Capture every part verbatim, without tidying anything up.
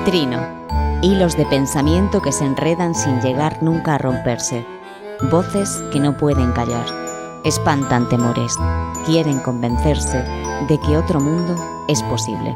Trino. Hilos de pensamiento que se enredan sin llegar nunca a romperse. Voces que no pueden callar. Espantan temores. Quieren convencerse de que otro mundo es posible.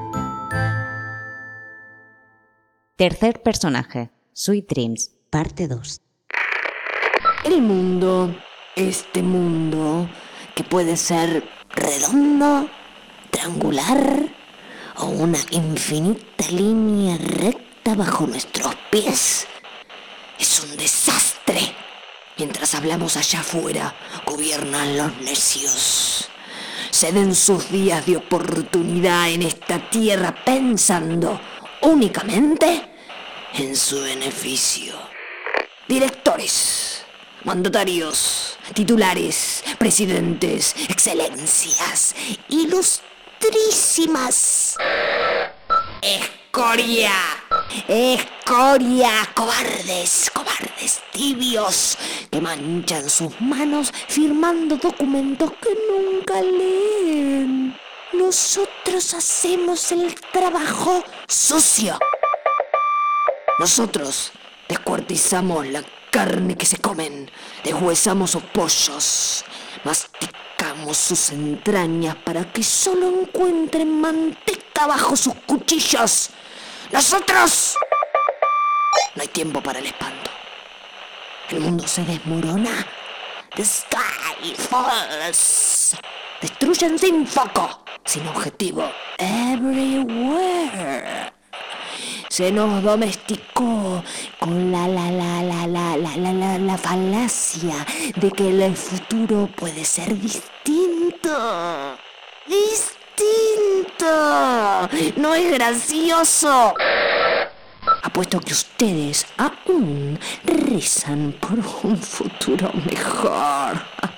Tercer personaje. Sweet Dreams, parte dos. El mundo, este mundo, que puede ser redondo, triangular o una infinita línea recta bajo nuestros pies, es un desastre. Mientras hablamos allá afuera, gobiernan los necios. Ceden sus días de oportunidad en esta tierra pensando únicamente en su beneficio. Directores, mandatarios, titulares, presidentes, excelencias, ilustrísimas. Escoria, escoria, cobardes, cobardes tibios, que manchan sus manos firmando documentos que nunca leen. Nosotros hacemos el trabajo sucio. Nosotros descuartizamos la carne que se comen, deshuesamos sus pollos, masticamos sus entrañas para que solo encuentren manteca bajo sus cuchillos. ¡Nosotros! No hay tiempo para el espanto. El mundo se desmorona. The sky falls. Destruyen sin foco, sin objetivo. Everywhere. Se nos domesticó con la la la la la la la la la falacia de que el futuro puede ser distinto. ¡Distinto! ¡No es gracioso! Apuesto que ustedes aún rezan por un futuro mejor.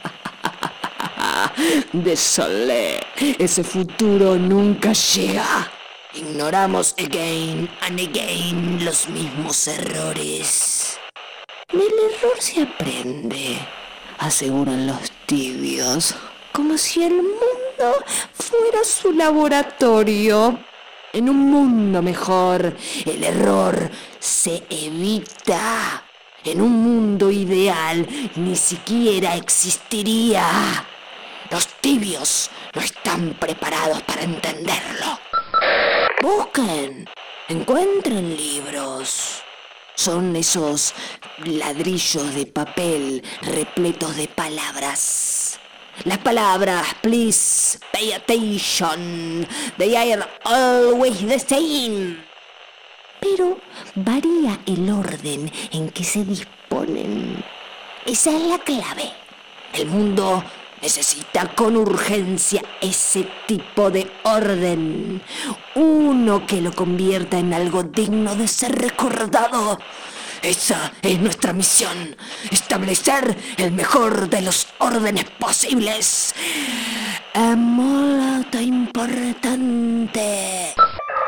Désolé, ese futuro nunca llega. Ignoramos again and again los mismos errores. Del error se aprende, aseguran los tibios, como si el mundo fuera su laboratorio. En un mundo mejor, el error se evita. En un mundo ideal, ni siquiera existiría. Los tibios no están preparados para entenderlo. Busquen, encuentren libros. Son esos ladrillos de papel repletos de palabras. Las palabras, please pay attention. They are always the same. Pero varía el orden en que se disponen. Esa es la clave. El mundo necesita con urgencia ese tipo de orden. Uno que lo convierta en algo digno de ser recordado. Esa es nuestra misión. Establecer el mejor de los órdenes posibles. Es muy importante.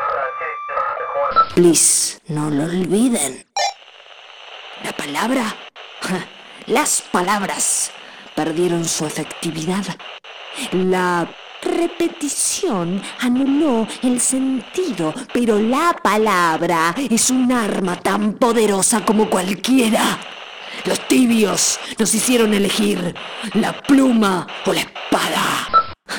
Please, no lo olviden. La palabra, las palabras perdieron su efectividad. La repetición anuló el sentido, pero la palabra es un arma tan poderosa como cualquiera. Los tibios nos hicieron elegir la pluma o la espada.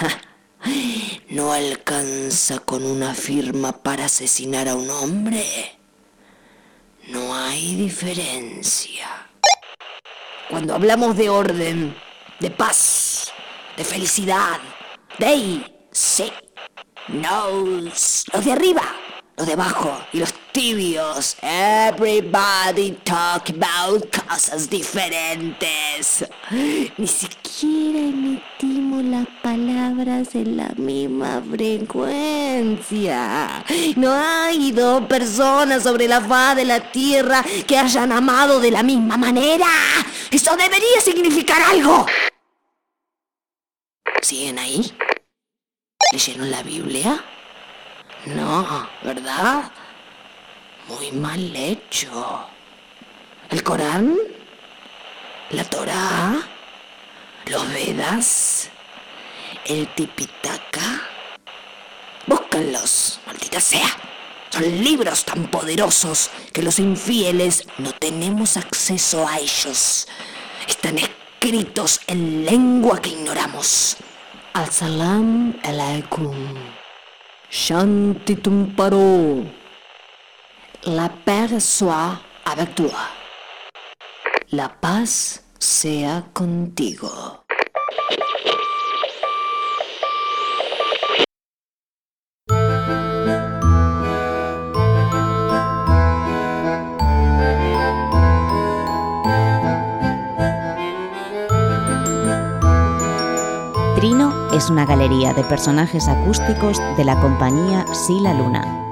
No alcanza con una firma para asesinar a un hombre. No hay diferencia. Cuando hablamos de orden, de paz, de felicidad, they, sí, nos, los de arriba, los de abajo y los tibios, everybody talk about cosas diferentes. Ni siquiera emitimos las palabras en la misma frecuencia. No hay dos personas sobre la faz de la tierra que hayan amado de la misma manera. Eso debería significar algo. ¿Siguen ahí? ¿Leyeron la Biblia? No, ¿verdad? Muy mal hecho. ¿El Corán? ¿La Torá? ¿Los Vedas? ¿El Tipitaka? Búscanlos, maldita sea. Son libros tan poderosos que los infieles no tenemos acceso a ellos. Están escritos en lengua que ignoramos. Al-Salam alaikum. Shanti Tumparo. La paix soit avec toi. La paz sea contigo. Trino es una galería de personajes acústicos de la compañía Sí la Luna.